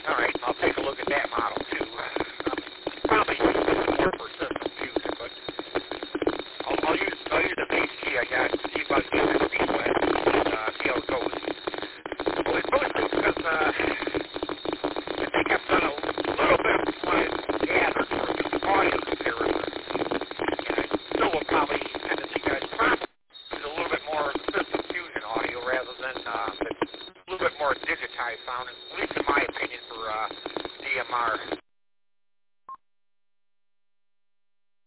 All right, I'll take a look at that model too. Probably more for system fusion, but I'll use the VC I got to see if I can get the speed wet and see how it goes. Well, it's mostly because I think I've done a little bit of what I gathered for just audio comparison. And I still will probably tend to think I'd probably use a little bit more system fusion audio rather than a little bit more digitized sound, at least in my opinion, for DMR.